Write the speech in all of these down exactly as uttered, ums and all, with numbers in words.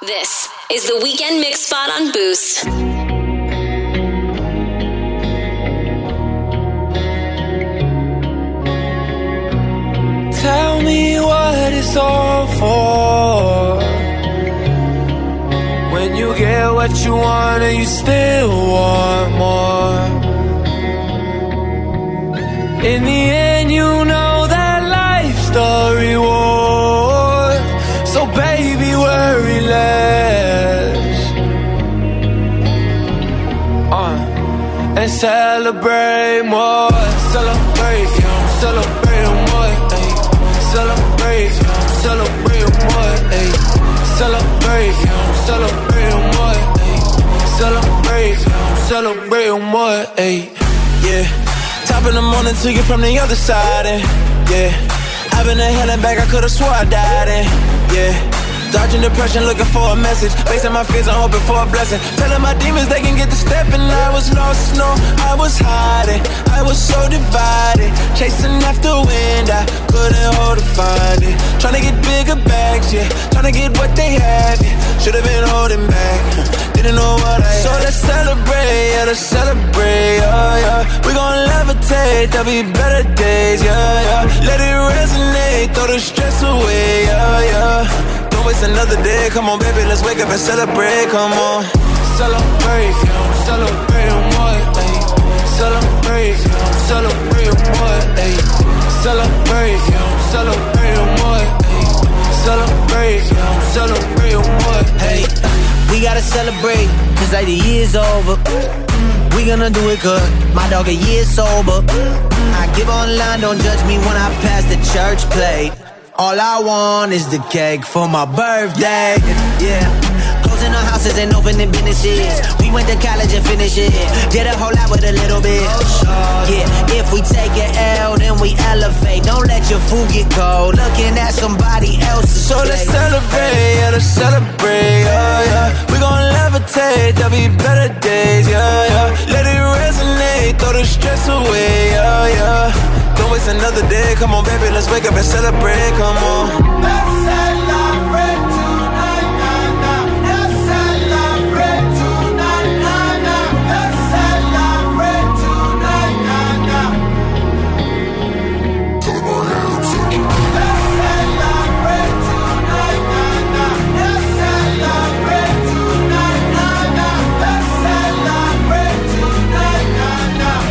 This is the Weekend Mix Spot on Boost. Tell me what it's all for. When you get what you want and you still want more. In the end, you know that life's the reward. So baby, worry less. Uh, and celebrate more. Celebrate, yeah, celebrate more. Ay. Celebrate, yeah, celebrate more. Ay. Celebrate, yeah, celebrate more. Ay. Celebrate, yeah, celebrate more. Ay. Yeah. Top in the morning to you from the other side, and yeah, I've been to hell and back, I could've swore I died, and yeah, dodging depression, looking for a message, facing my fears, I'm hoping for a blessing, telling my demons they can get the step, and I was lost, no, I was hiding, I was so divided, chasing after wind, I couldn't hold to find it, trying to get bigger bags, yeah, trying to get what they had, yeah, should've been holding back, didn't know what I had. So let's celebrate, yeah, let's celebrate, yeah, yeah. We gon' levitate, there'll be better days, yeah, yeah. Let it resonate, throw the stress away, yeah, yeah. Don't waste another day, come on, baby, let's wake up and celebrate, come on. Celebrate, yeah, celebrate more, ayy. Celebrate, yeah, celebrate more, ayy. Celebrate, yeah, celebrate more, ayy. Celebrate, yeah, celebrate more, ayy. We gotta celebrate, cause like the year's over. We gonna do it good, my dog a year sober. I give online, don't judge me when I pass the church plate. All I want is the cake for my birthday, yeah. Closing our houses and opening businesses. We went to college and finished it. Did a whole lot with a little bit. Yeah, if we take an L, then we elevate. Don't let your food get cold. Looking at somebody else's So plate. let's celebrate, yeah, let's celebrate, yeah, yeah. We gon' levitate, there'll be better days, yeah, yeah. Let it resonate, throw the stress away, yeah, yeah. Don't waste another day, come on, baby, let's wake up and celebrate, come on. Let's celebrate tonight, nah, nah. Let's celebrate tonight, nah, nah. Let's celebrate tonight, nah, nah. Let's celebrate tonight, nah, nah. Let's celebrate tonight, nah, nah. Let's celebrate tonight, nah, nah.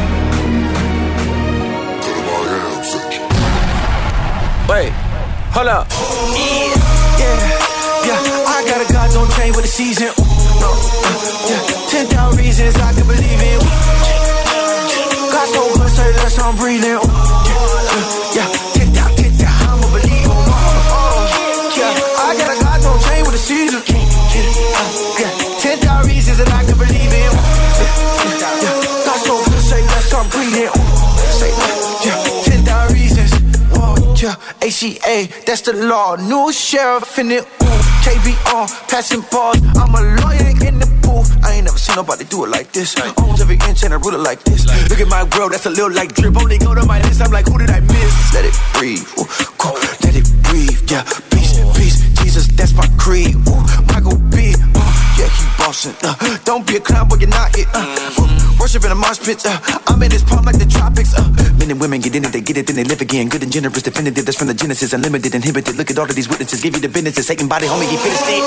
Wait, hold up. Yeah, yeah, yeah. I got a God, don't change with the season. Ooh, no, uh, yeah. Ten thousand reasons I can believe in. Ooh, God so good, say less, I'm breathing. Ooh, yeah, yeah. Ten thousand, ten thousand, I'ma believe on my oh, yeah. I got a God, don't change with the season. Yeah, uh, yeah. Ten thousand reasons that I can believe in. Ooh, yeah, yeah. God so good, say less, I'm breathing. Ooh, say yeah, yeah. Ten thousand reasons. Yeah, A C A, that's the law. New sheriff in it, ooh. K B on, passing balls. I'm a lawyer in the pool. I ain't never seen nobody do it like this. Owns every inch and I rule it like this. Look at my world, that's a little like drip. Only go to my list, I'm like, who did I miss? Let it breathe, ooh. Go, let it breathe, yeah. Peace, peace, Jesus, that's my creed, ooh. Michael B, uh, yeah, he bossing. Uh, don't be a clown, but you're not it. Uh, uh, worship in a mosh pit. Uh, I'm in this palm like the tropics. Uh, men and women get in it, they get it, then they live again. Good and generous, definitive. That's from the Genesis, unlimited, inhibited. Look at all of these witnesses, give you the business. Satan body, homie, he finished it.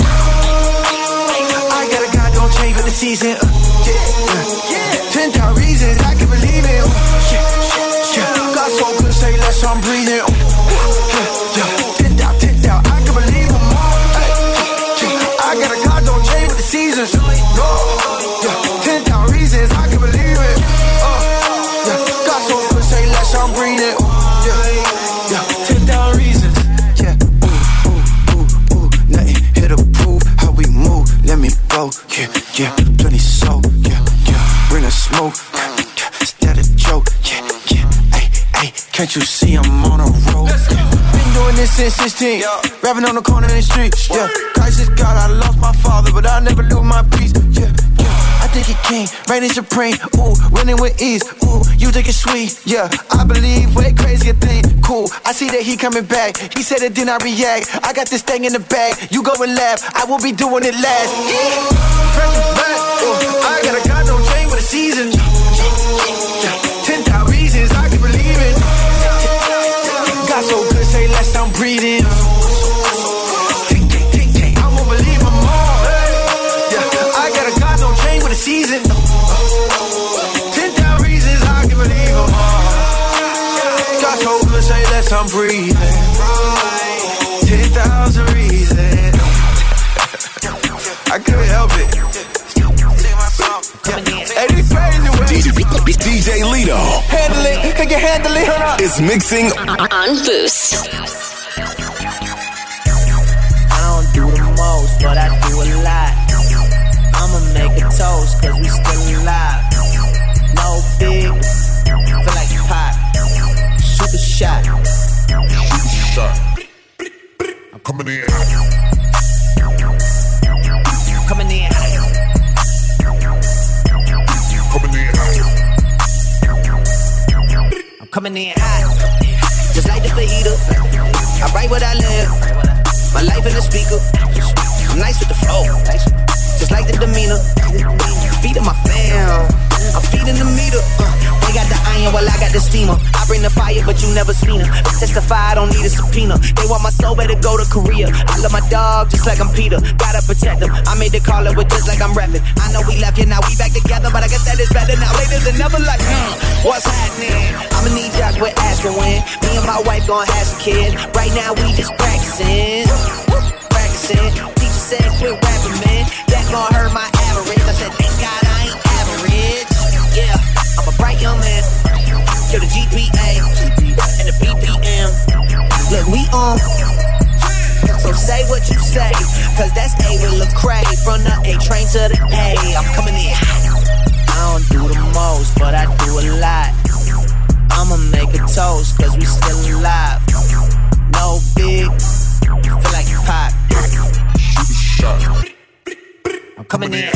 I got a God, don't change with the season. Uh, yeah, uh, yeah. Ten thousand reasons I can believe in. Uh, yeah, yeah. God so good, say less, I'm breathing. Uh, yeah, yeah. Ten thousand, ten thousand, I can believe him. I got a God, don't change with the seasons. No, yeah. Ten thousand reasons I can believe it. Uh, yeah. God so good, say less, I'm breathing. Uh, yeah, yeah. Ten thousand reasons. Yeah. Ooh, ooh, ooh, ooh. Nothing here to prove how we move. Let me go. Yeah, yeah. Plenty soul. Yeah, yeah. Bring a smoke. Yeah, yeah. Instead of joke. Yeah, yeah. Ay, ay. Can't you see I'm on a roll? Yeah. Been doing this since sixteen. Yeah. Rapping on the corner in the street. Yeah. Christ is God, I lost my father, but I never lose my peace. Yeah, yeah. I think he king, reigning supreme. Ooh, winning with ease. Ooh, you think it's sweet. Yeah, I believe way crazier thing. Cool, I see that he coming back. He said it, then I react. I got this thing in the bag. You go and laugh, I will be doing it last. Yeah. Front to back, ooh, I got a God, don't change with the season. Ten thousand reasons I can believe it. God so good, say less, I'm breathing. I won't believe them all. Yeah, I got a God, don't change with the season. Ten thousand reasons I can believe them all. God so good, say less, I'm breathing. Ten thousand reasons. I couldn't help it. Hey, this crazy way. D J Lito. Handle it, can you handle it? It's mixing on Boost. I don't do the most, but I do a lot. I'ma make a toast, cause we still alive. No big, feel like pop. Shoot a shot. Shoot a shot. I'm coming in. Coming in hot. Coming in hot. I'm coming in hot. Just like the fajita. I write what I live. My life in the speaker. I'm nice with the flow. Just like the demeanor. Feeding my fam. I'm feeding the meter. Uh, they got the iron while I got the steamer. I bring the fire, but you never seen her. Testify, I don't need a subpoena. They want my soul, better go to Korea. I love my dog just like I'm Peter. Gotta protect them. I made the caller with just like I'm reppin'. I know we left you, now we back together, but I guess that is better now. Later than never, like, hmm, what's happening? I'ma need y'all quit asking when. Me and my wife gon' have some kids. Right now we just practicing. Practicing. Teacher said quit rapping, man. That gon' hurt my average. I said, thank God I ain't average. Yeah, I'm a bright young man. Kill the G P A and the B P M. Look, we on. So say what you say, cause that's A with Lecrae. From the A train to the A, I'm coming in. I don't do the most, but I do a lot. I'ma make a toast, cause we still alive. No big, feel like pop. Shoot a shot. I'm coming in.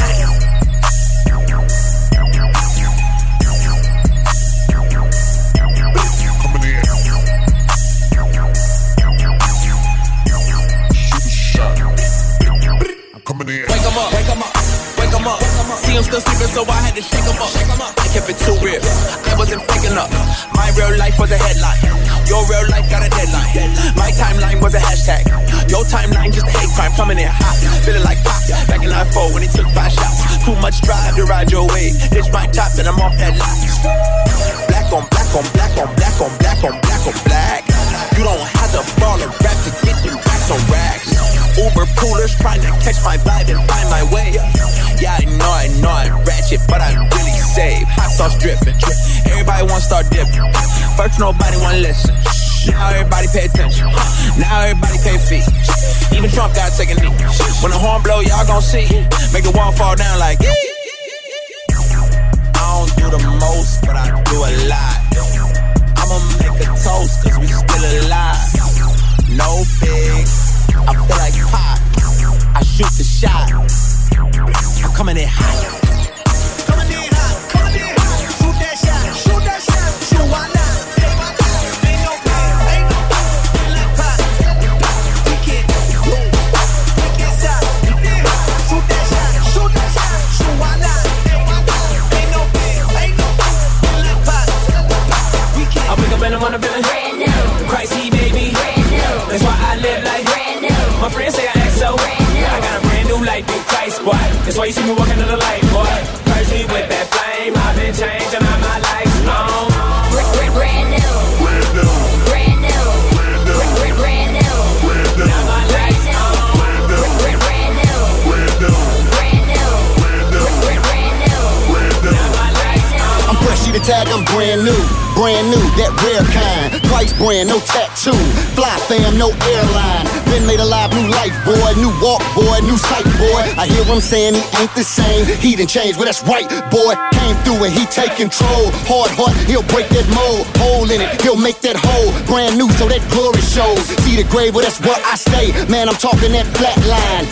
Wake 'em up, wake 'em up, wake 'em up. See him still sleeping, so I had to shake 'em up. I kept it too real, I wasn't faking up. My real life was a headline, your real life got a deadline. My timeline was a hashtag, your timeline just a hate crime. Coming in hot, feeling like pop. Back in nine four when he took five shots. Too much drive to ride your way. Ditch my top and I'm off that lot. Black on black on black on black on black on black on black. You don't have to ball a rap to get them racks on racks. Uber poolers trying to catch my vibe and find my way. Yeah, I know, I know I'm ratchet, but I really save. Hot sauce dripping. Everybody wanna start dipping. First nobody wanna listen. Now everybody pay attention. Now everybody pay fee. Even Trump got taken knee. When the horn blow, y'all gon' see. Make the wall fall down like. I don't do the most, but I do a lot. I'ma make a toast, cause we still alive. No big. I feel like pop. I shoot the shot. I'm coming in hot. Coming in hot. Coming in hot. Shoot that shot. Shoot that shot. Shoot why not? Ain't no pain. Ain't no pain. Like pop. We can't move. We can't stop. Shoot that shot. Shoot that shot. Shoot why not? Ain't no pain. Ain't no pain. Like pop. We can't. I wake up and I'm on the feeling brand new. Christy baby. Brand new. That's why I live like brand new. My friends say I act so brand new. I got a brand new life in Christ, boy. That's why you see me walking in the light, boy. Crazy with that flame. I've been changing all my life long. Brand, brand new. Brand new. Brand new. Brand, brand, brand new. Brand new. Now my life's on. Brand, brand, brand new. Brand new. Brand new. Brand, brand new. Now my life's on. I'm fresh to the tag, I'm brand new. Brand new, that rare kind. Price brand, no tattoo. Fly fam, no airline. Been made a live new life, boy. New walk, boy. New sight, boy. I hear him saying he ain't the same. He done changed, well that's right, boy. Came through and he take control. Hard heart, he'll break that mold. Hole in it, he'll make that hole. Brand new, so that glory shows. See the grave, well that's where I stay. Man, I'm talking that flat line. Died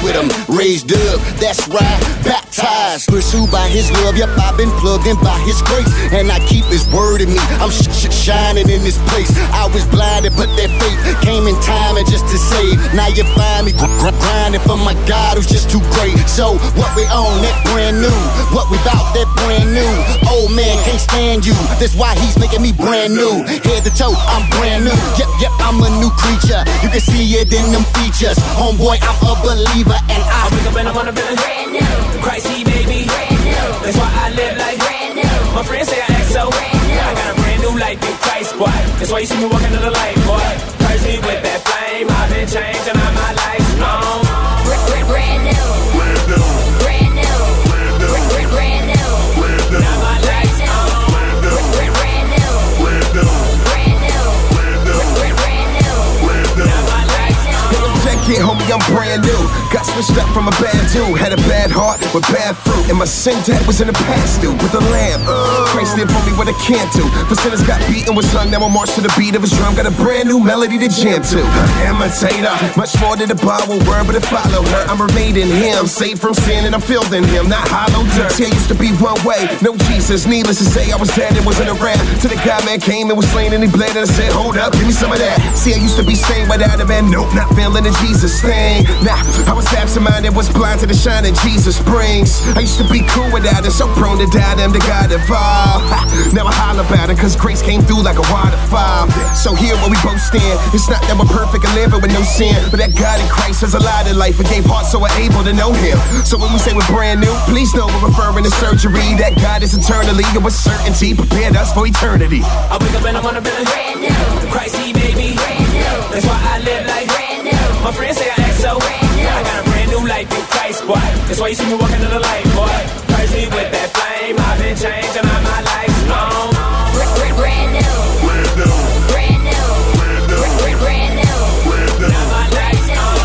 with him, raised up, that's right, baptized, pursued by his love. Yep, I've been plugged in by his grace, and I keep his word in me. I'm sh- sh- shining in this place. I was blinded, but that faith came in time and just to save. Now you find me gr- gr- grinding for my God who's just too great. So what we own, that brand new. What we bout, that brand new. Old man can't stand you. That's why he's making me brand new. Head to toe, I'm brand new. Yep, yep, I'm a new creature. You can see it in them features. Homeboy, I'm a believer, and I wake up and I'm on a feeling brand new. Christy, baby, brand new. That's why I live like brand new. My friends say I act so brand new. I got a brand new life in Christ, boy. That's why you see me walking to the light, boy. Christy with that flame, I've been changing all my life long. Brand, brand new, Brand new. brand new, Brand new. brand, brand new, Brand new. Now my life long. brand, brand, brand new, Brand new. brand new, Brand new. brand, brand new, Brand new. Now my life long. Check it, homie, I'm brand new. Got switched up from a bad dude. Had a bad heart with bad fruit. And my sin debt was in the past, dude. With the lamb. Uh, Christ did for me what I can't do. For sinners got beaten with sung. Now I march to the beat of his drum. Got a brand new melody to jam to. Imitator. Much more than the Bible word, but it follow her. I'm remained in him. Saved from sin and I'm filled in him. Not hollow dirt. See, I used to be one way. No Jesus. Needless to say, I was dead and wasn't around. Till the God man came and was slain and he bled. And I said, hold up, give me some of that. See, I used to be stained without a man. Nope, not feeling the Jesus thing. Nah, I was absent-minded, was blind to the shine that Jesus brings. I used to be cool without it, so prone to doubt him, the God of all. Ha, now I holler about it, cause grace came through like a waterfall. So here where we both stand, it's not that we're perfect and living with no sin, but that God in Christ has a lot of life and gave hearts so we're able to know him. So when we say we're brand new, please know we're referring to surgery. That God is eternally and with certainty prepared us for eternity. I wake up and I'm on a feeling brand new, Christy, baby, brand new, that's why I live like brand new, my friends say I act so brand new. I got a brand new life in Christ, boy. That's why you see me walking to the light, boy. Christy with that flame, I've been changing all my life long. brand, brand new, Brand new. brand new, Brand new. brand, brand new, Brand new. Now my life long.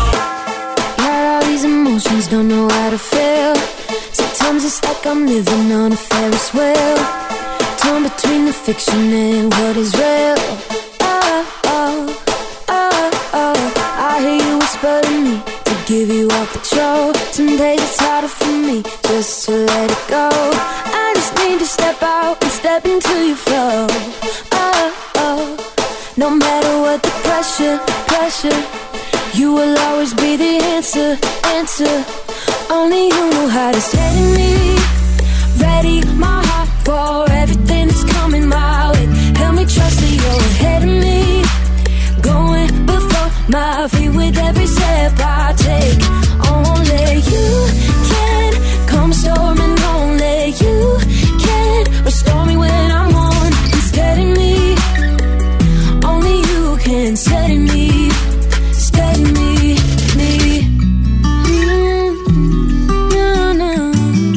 Got all these emotions, don't know how to feel. Sometimes it's like I'm living on a Ferris wheel, torn between the fiction and what is real. Oh, oh, oh, oh. I hear you whisper to me to give you all control. Some days it's harder for me just to let it go. I just need to step out and step into your flow. Oh, oh. No matter what the pressure, pressure, you will always be the answer, answer. Only you know how to steady me. Ready my heart for everything that's coming my way. Help me trust that you're ahead of me, going before my feet with every step I take. Only you can come storming. Only you can restore me when I'm on and steady me. Only you can steady me, steady me, me. Mm-hmm. No, no.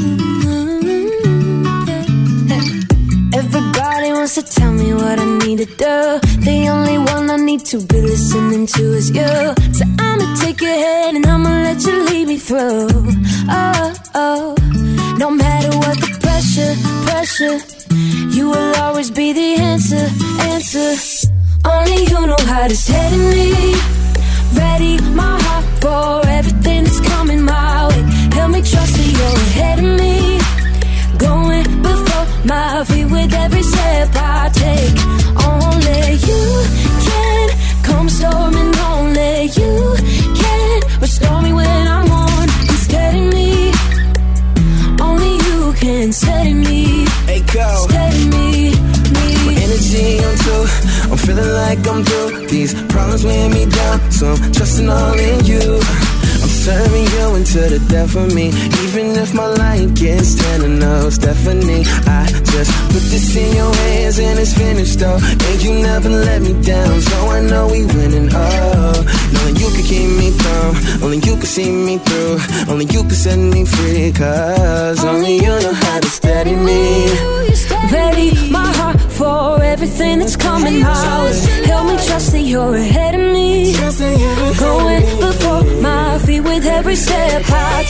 Yeah. Everybody wants to tell me what I need to do. The only one I need to be listening to is you. So I'ma take your hand and I'ma let you lead me through. Oh, oh. No matter what the pressure, pressure, you will always be the answer, answer. Only you know how to steady me. Ready my heart for everything that's coming my way. Help me trust that you're ahead of me, going before my feet with every step I take. Only you can come storming. Only you can restore me when I'm on and steady me. Only you can steady me, Hey, go. steady me, me. Energy on two, I'm feeling like I'm through. These problems weighing me down, so I'm trusting all in you. I'm serving you until the death of me. Even if my life gets ten and no Stephanie, I just put this in your hands and it's finished though. And you never let me down, so I know we winning. Oh, knowing you can keep me calm, only you can see me through, only you can set me free. Cause only you know how to steady me. Ready my heart for everything that's coming my way. Help me trust that you're ahead of me, going before my feet with every step I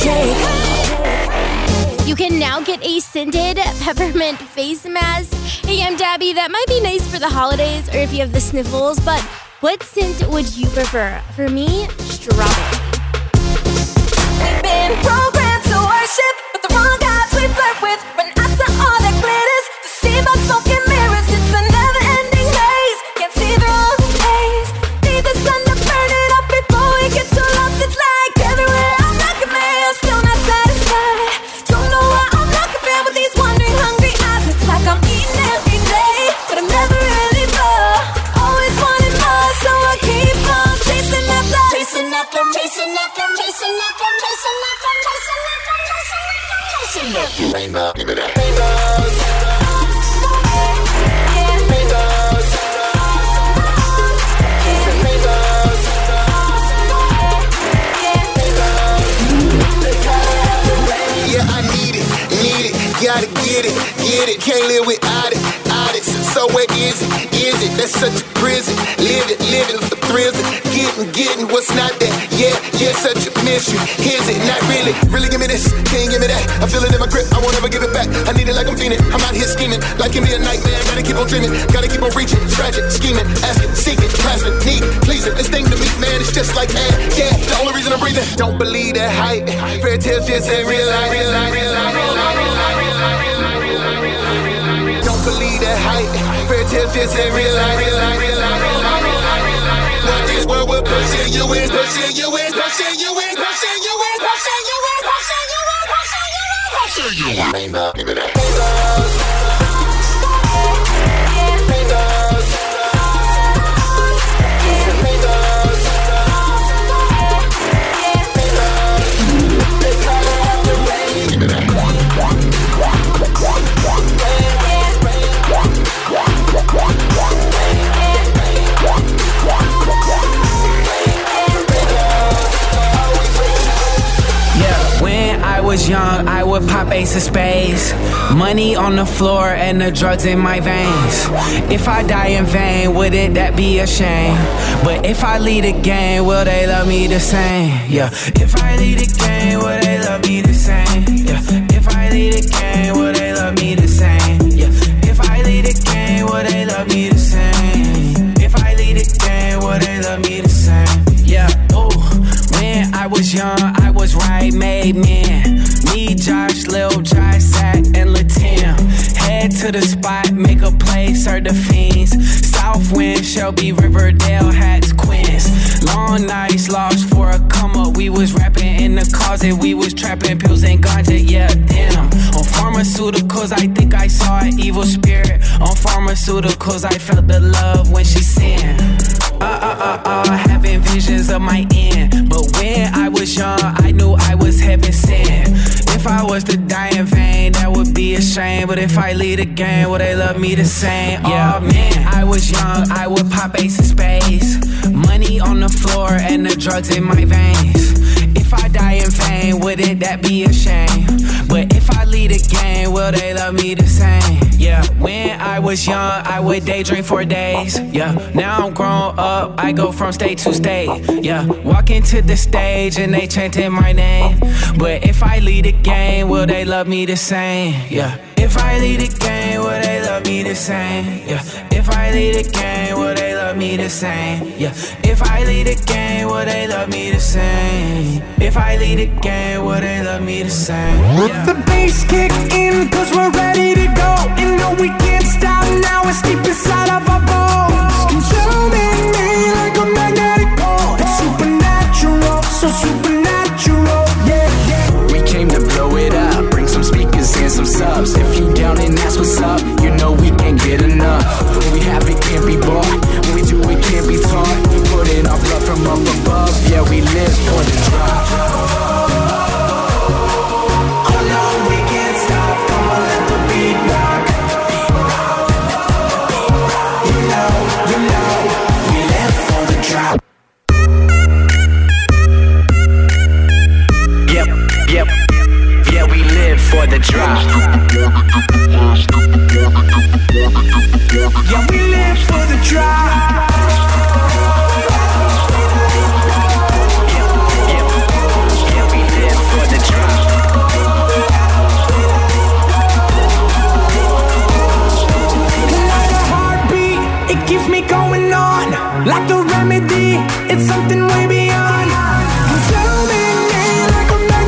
take. You can now get a scented peppermint face mask. Hey, I'm Dabby. That might be nice for the holidays or if you have the sniffles, but what scent would you prefer? For me, strawberry. We've been programmed to worship, but the wrong gods we flirt with. Run after all that glitters, deceive our smoke and mirrors. It's a never-ending maze, can't see through all the haze. Need the sun to burn it up before we get too lost. It's like everywhere I'm looking, man, I'm still not satisfied. Don't know why I'm looking, man, with these wandering, hungry eyes. It's like I'm eating every day, but I'm never really full. Always wanting more, so I keep on chasing after, chasing after, chasing after, chasing after, chasing after, chasing after, chasing after, chasing after. Rainbow, give me that. Rainbows. Yeah, I need it, need it, gotta get it, get it, can't live without it, out it. So where is it, is it? That's such a prison. Live it, live it, the thrills it. Getting, getting what's not that. Yeah, yeah, such a mystery. Is it not really? Really give me this, can't give me that. I feel it in my grip, I won't ever give it back. I need it like I'm feeling. I'm out here scheming, like it be a nightmare. Gotta keep on dreaming, gotta keep on reaching. Tragic, scheming, asking, seeking, grasping, need, pleasing. This thing to me, man, it's just like air. Yeah, the only reason I'm breathing. Don't believe that hype. Fairy tales just ain't real life. Real life, real life, real life, real life, real life, real life, real life, real life. Don't believe that hype. Fairy tales just ain't real life. Real life, real life, real life, real life, real life. What this world will pushing you is, pushing you is, pushing you is, pushing you is, pushing you is, pushing you is, pushing you is, pushing you is. Rainbow, give me that. Rainbows. Rainbows. I was young, I would pop ace of spades. Money on the floor and the drugs in my veins. If I die in vain, wouldn't that be a shame? But if I lead a game, will they love me the same? Yeah. If I lead a game, will they love me the same? Yeah. If I lead a game, will they love me the same? Yeah. If I lead a game, will they love me the same? If I lead a game, will they love me the same? Yeah. Ooh. When I was young, I was right, made men. Me, Josh, Lil, Josh, Zach, and Latin. Head to the spot, make a play, serve the fiends. Southwind, Shelby, Riverdale, Hats, Queens. Long nights, lost for a come up. We was rapping in the closet, we was trapping pills and ganja, yeah, damn. On pharmaceuticals, I think I saw an evil spirit. On pharmaceuticals, I felt the love when she sang. Uh, uh, uh, uh, having visions of my end. But when I was young, I knew I was heaven sent. If I was to die in vain, that would be a shame. But if I lead a game, will they love me the same? Yeah, oh, man, I was young, I would pop ace of spades. Money on the floor and the drugs in my veins. If I die in vain, wouldn't that be a shame? But if I lead a game, will they love me the same? Yeah, when I was young, I would daydream for days. Yeah, now I'm grown up, I go from state to state. Yeah, walk into the stage and they chanting my name. But if I lead a game, will they love me the same? Yeah. If I lead a game, will they love me the same? Yeah. If I lead a game, will they love me the same? Yeah. If I lead a game, will they love me the same? If I lead a game, will they love me the same? Yeah. The bass kick in, cause we're ready to go. And no, we can't stop now, it's deep inside of our bones. Consuming me like a magnetic pole. It's supernatural, so supernatural, yeah, yeah. We came to blow it up, bring some speakers and some subs. If you down and that's what's up, you know we can't get enough. When we have it can't be bought, when we do it can't be taught. Put in our blood from up above, yeah we live for the drop. Oh no, we can't stop, come on let the beat rock. You know, you know, we live for the drop. Yep, yep, yeah we live for the drop. Yeah, we live for the drop. Yep, yep, yeah we live for the drop. Like a heartbeat, it keeps me going on. Like a remedy, it's something way beyond. Consuming me like a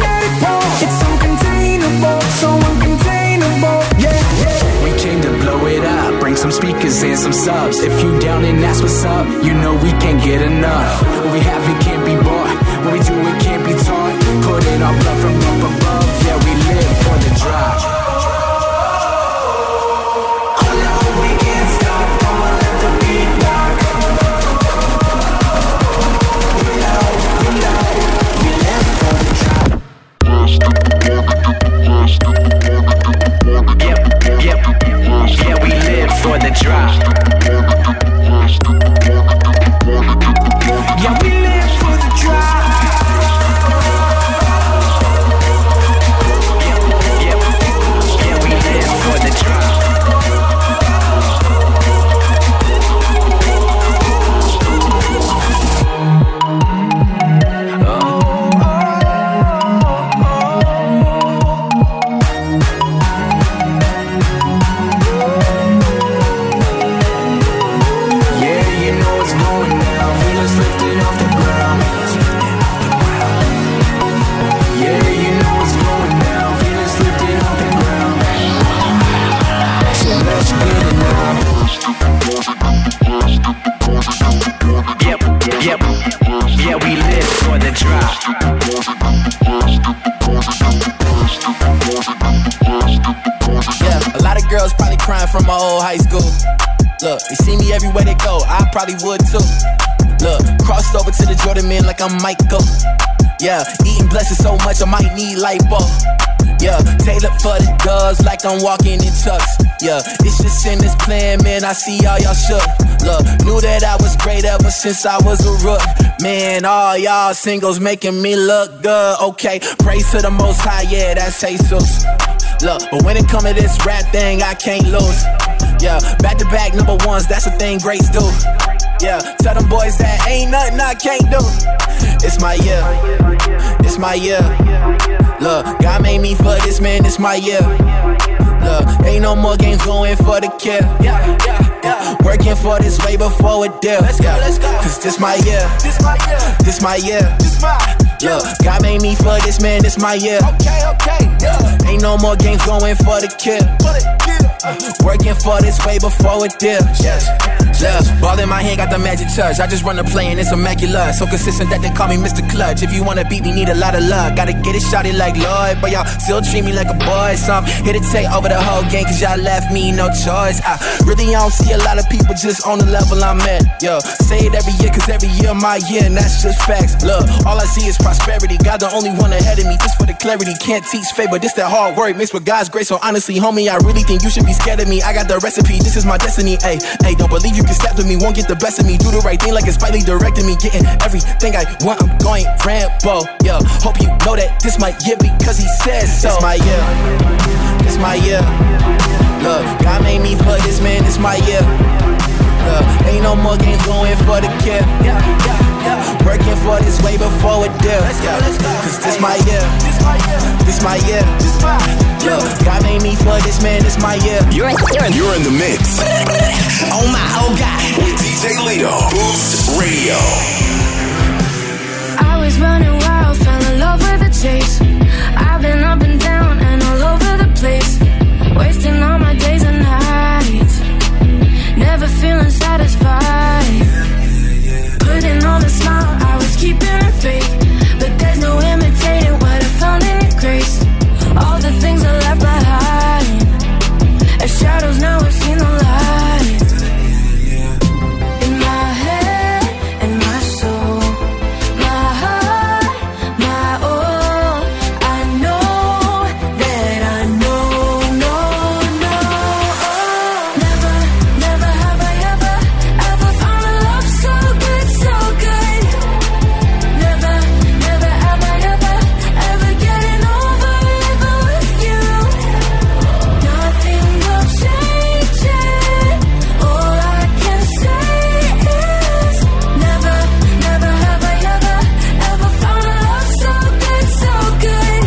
friend from my old high school. Look, they see me everywhere they go, I probably would too. Look, crossed over to the Jordan man like I'm Michael. Yeah, eating blessings so much I might need lipo. Yeah, tailored for the doves like I'm walking in chucks. Yeah, it's just in this plan, man, I see all y'all shook. Look, knew that I was great ever since I was a rook. Man, all y'all singles making me look good. Okay, praise to the Most High, yeah, that's Jesus. Look, but when it come to this rap thing, I can't lose. Yeah, back to back number ones, that's a thing greats do. Yeah, tell them boys that ain't nothing I can't do. It's my year, it's my year. Look, God made me for this, man, it's my year. Look, ain't no more games going for the kill. Yeah, yeah, yeah. Working for this way before it deal. Let's go, let's go. Cause this my year, this my year, this my year. This my Look, God made me for this, man, this my year. Okay, okay, yeah. Ain't no more games going for the kill. Uh, working for this way before it deal. Yes, yes. Ball in my hand, got the magic touch. I just run the play and it's immaculate. So consistent that they call me Mister Clutch. If you wanna beat me, need a lot of luck. Gotta get it shotty like Lloyd, but y'all still treat me like a boy. So I'm here to take over the whole game, cause y'all left me no choice. I really don't see a lot of people just on the level I'm at. Yo, say it every year, cause every year my year, and that's just facts. Look, all I see is prosperity. God the only one ahead of me, just for the clarity. Can't teach favor, this that hard work mixed with God's grace. So honestly, homie, I really think you should be scared of me. I got the recipe, this is my destiny. Ayy, ayy, don't believe you can step with me, won't get the best of me. Do the right thing like it's rightly directing me. Getting everything I want, I'm going Rambo. Yo, hope you know that this my year because he says so. It's my year, it's my year. Look, God made me for this, man, it's my year. Look, ain't no more games going for the kill. Yeah, yeah, yeah. Working for this way before it deal. Let's go, let's go. Cause this my year, this my year, this my year. This my Look, God made me for this, man, this my year. You're, you're, in, you're in the mix. Oh my, oh God. With D J Lito, Boost Radio. I was running wild, fell in love with the chase. I've been up and down and all over the place, wasting all my days and nights, never feeling satisfied. Putting on a smile, I was keeping it fake, but there's no imitating what I found in your grace. All the things I left behind, as shadows now I've seen the light. In my head and my soul, my heart, my all, I know that I know, no, no. Never, never have I ever, ever found a love so good, so good. Never, never have I ever, ever getting over living with you. Nothing will change it. All I can say is never, never have I ever, ever found a love so good, so good.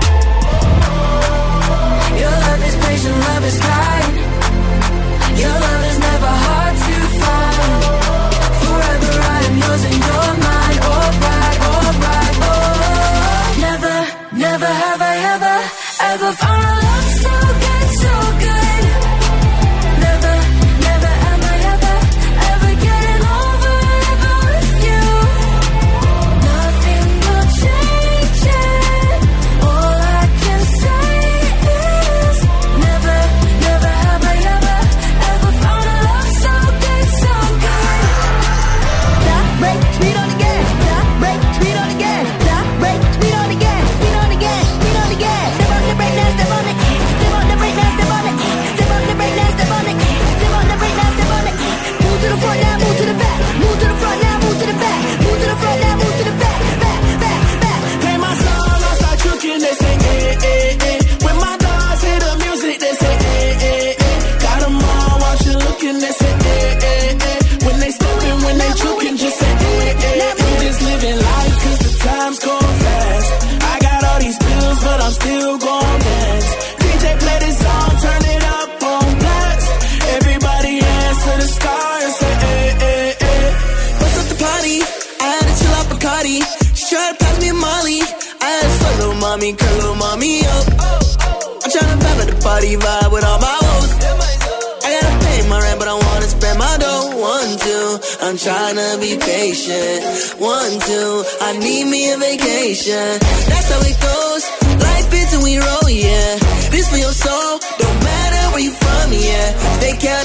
Your love is patient, love is kind. Your love is never hard to find. Forever I am yours and you're mine. Alright, alright, oh. Never, never have I ever, ever found a love so good, so good. Never, never am I ever, ever getting over living with you. Nothing will change it. All I can say is never, never have I ever, ever found a love so good, so good. Stop, break, speed on the gas. Stop, break, speed on the gas. Stop, break, speed on the gas. Speed on the gas, speed on the gas. Step on the brake now, step on it. Step on the brake now, step on it. Step on the brake now, step on it. Step on the brake now, step on it. Move to the front now, move to the back. Move to the front now, move to the back. Move to the front now, move to the back. Back, back, back. Play my song, I start juking, they say, eh, eh, eh. When my dogs hear the music, they say, eh, eh, eh. Got them all while you looking, they say, eh, eh, eh. When they steppin', when they juking, just say, eh, eh, eh. I'm just living life, cause the time's going fast. I got all these pills, but I'm still gon' dance. D J play this song, turn it up on blast. Everybody hands to the sky and say, eh, eh, eh. Bust up the party, I had to chill out Bacardi. She tried to pass me a Molly, I had to fuck little mommy, curl little mommy up. I'm tryna vibe at the party, vibe with all my hoes. I gotta pay my rent, but I wanna spend my dough. One, two, I'm tryna be patient. One, two, I need me a vacation. That's how it goes, life hits and we roll, yeah. This for your soul, don't matter where you from, yeah.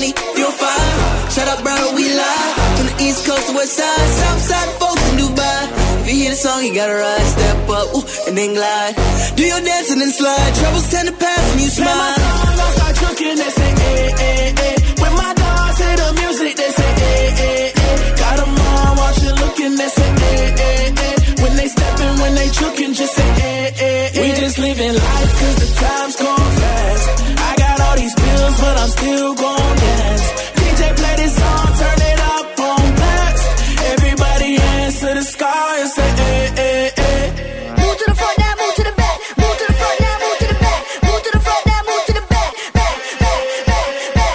money, feel fine. Shut up, bro, we live. From the east coast to west side, south side, folks in Dubai. If you hear the song, you gotta ride, step up, ooh, and then glide. Do your dance and then slide. Troubles tend to pass when you smile. Play my song, I start cooking, they say, eh, eh, eh. When my dogs hear the music, they say, eh, eh, eh. Got them all watching, looking, they say, eh, eh, eh. When they steppin', when they trookin', just say, eh, eh, eh. We just living life, cause the time's gone fast. I got all these bills, but I'm still gon' dance. D J play this song, turn it up on blast. Everybody hands to the sky and say, eh, eh, eh. Move to the front now, move to the back. Move to the front now, move to the back. Move to the front now, move to the back. Back, back, back, back.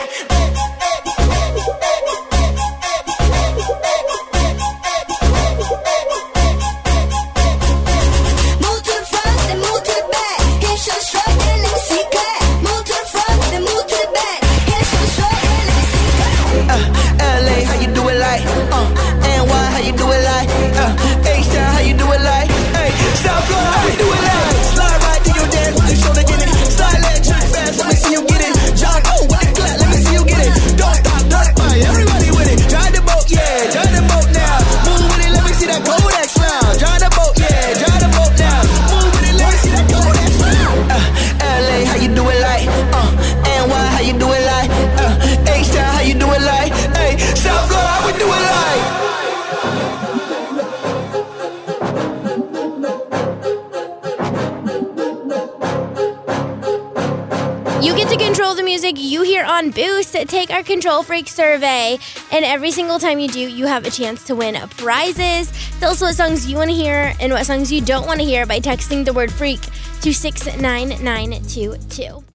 Move to the front, then move to the back. Here's your strut, and let me see clap. Move to the front, then move to the back. Here's your strut, and let me see clap. Uh, L A, how you do it like? Uh, N Y, how you do it like? Uh, H-Town, how you do it like? Hey, South Florida, how we do it like? Slide right to your dance with the shoulder, get it. Slide that track fast, let me see you get it. Jog, oh, with the clap, let me see you get it. Don't stop, don't fight, everybody with it. Drive the boat, yeah, drive the boat now. Move with it, let me see that Kodak smile. Drive the boat, yeah, drive the boat now. Move with it, let me see that Kodak smile. Uh, L A, how you do it like? Uh, N Y, how you do it like? Uh, H-Town, how you do it like? Hey, South Florida, how we do it like? You get to control the music you hear on Boost. Take our Control Freak survey, and every single time you do, you have a chance to win prizes. Tell us what songs you want to hear and what songs you don't want to hear by texting the word freak to six nine nine two two.